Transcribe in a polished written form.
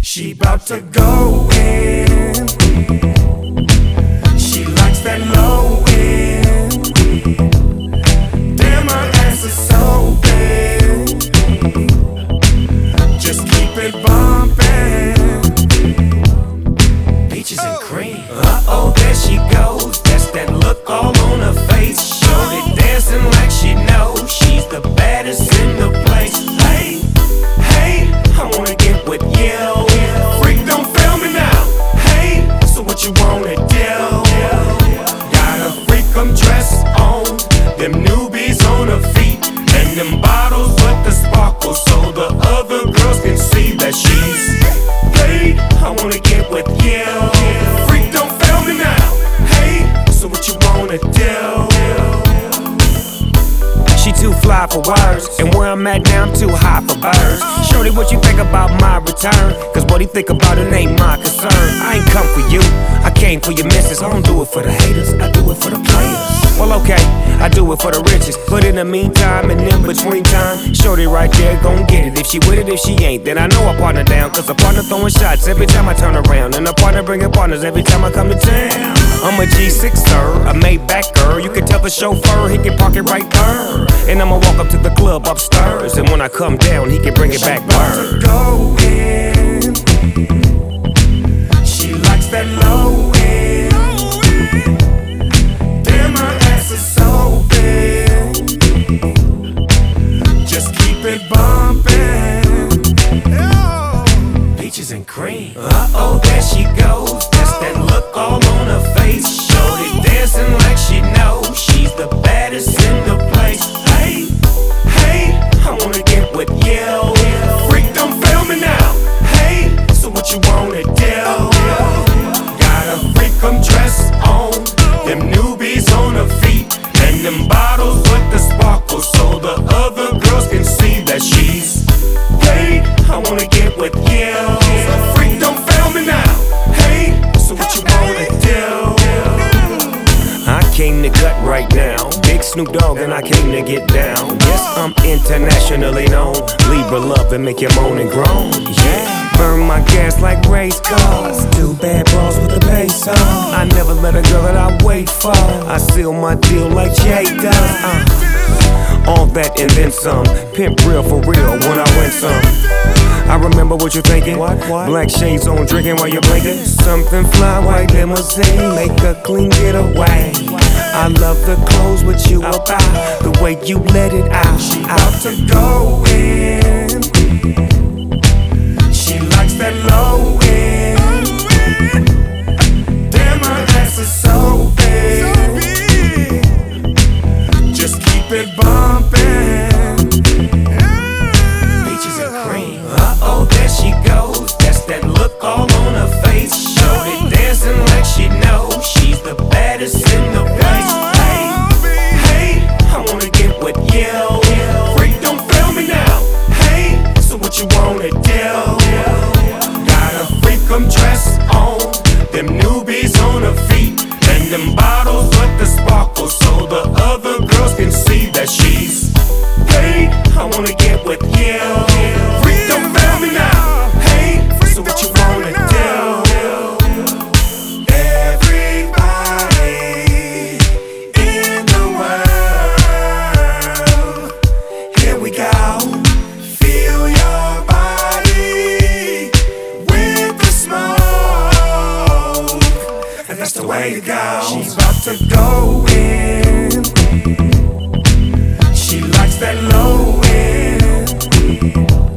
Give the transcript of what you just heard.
She bout to go in. She likes that low end. Damn, her ass is so big. Just keep it bumping. Peaches and cream. Uh-oh, there she goes. That's that look all on her face. Shorty dancing like she knows she's the baddest in the place. Hey, hey, I wanna get with you. Freak, don't fail me now. Hey, so what you wanna do? Got a freak, I'm dressed on. Them newbies on her feet. And them bottles with the sparkle, so the other girls can see that she's paid. I wanna get with you. Freak, don't fail me now. Hey, so what you wanna do? She too fly for words, and where I'm at now, I'm too high for birds. Shorty, what you think about my return? Cause what he think about it ain't my concern. I ain't come for you, I came for your missus. I don't do it for the haters, I do it for the players. Well, okay, I do it for the riches. But in the meantime and in between time, shorty right there gon' get it. If she with it, if she ain't, then I know I partner down. Cause a partner throwing shots every time I turn around, and a partner bringing partners every time I come to town. I'm a G6er, a Maybach-er. You can tell the chauffeur he can park it right there. And I'ma walk up to the club upstairs, and when I come down, he can bring it back word. Go in. She likes that low end. Damn, her ass is so big. Just keep it bumping. Peaches and cream. Uh-oh, there she goes. That's that look all on her face. Shorty dancing like she knows she's the baddest in the place. Hey, hey, I wanna get with you. Freak, don't fail me now. Hey, so what you wanna do? Got a freak, I'm dressed on. Them newbies on her feet. And them bottles with the sparkle, so the other girls can see that she's paid. I wanna get with you. Freak, don't fail me now. Hey, so what you wanna do? I came to cut right now. Big Snoop Dogg and I came to get down. Yes, I'm internationally known. Libra love and make you moan and groan. Yeah. Burn my gas like race cars. Two bad bras with the bass on. I never let a girl that I wait for. I seal my deal like Jay does. All that and then some. Pimp real for real when I win some. I remember what you're thinking. What? Black shades on, drinking while you're blinking. Something fly, white limousine, make a clean getaway. I love the clothes with you about, the way you let it out. She out to go in. She likes that low end. Damn, her ass is so big. Just keep it bumping. Peaches and cream. Uh-oh, there she goes. That's that look all on her face. Shorty dancing like she knows she's the baddest in the place. Hey, hey, I wanna get with you. Freak, don't fail me now. Hey, so what you wanna do? Got a freak, I'm dressed on. Them newbies on her feet. And them bottles with the sparkle, so the other girls can see that she's paid. I wanna get with you. Freak, don't fail me now. Hey, so what you wanna do? Everybody in the world, here we go. Feel your body with the smoke, and that's the way to go. She's about to go in. She likes that low end.